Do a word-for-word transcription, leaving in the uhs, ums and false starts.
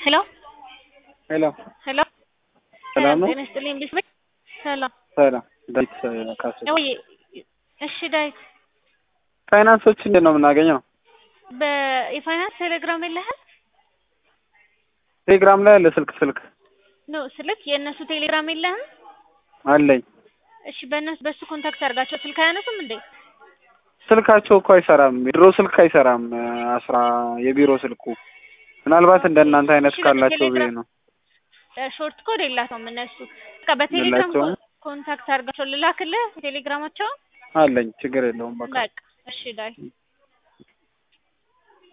Hello? Hello. Hello? ሰላም ሰላም ነው? ጤና ይስጥልኝ እንዴት ነህ? ሰላም ሰላም ዳዊት ካሱ። ወይ እሺ ዳዊት ፋይናንሶች እንዴት ነው የምናገኘው? በፋይናንስ ቴሌግራም የለህም? ቴሌግራም ላይ አለ ስልክ ስልክ ኖ ስልክ የእነሱ ቴሌግራም የለህም? አለኝ። እሺ በእነሱ በሱ ኮንታክት አድርጋቸው ስልክ አያነሱም እንዴ? ስልካቸው እኮ አይሰራም። የድሮ ስልክ አይሰራም። አስራ የቢሮ ስልኩ ምናልባት እንደናንተ አይነት እሺ ካላቸው ብዬ በቴሌግራም ነው። ሾርት ኮድ የላቸውም እነሱ በቃ በቴሌግራም የላቸውም? ኮንታክት አድርጋቸው ልላክልህ ቴሌግራማቸው አለኝ ችግር የለውም በቃ በቃ እሺ ዳይ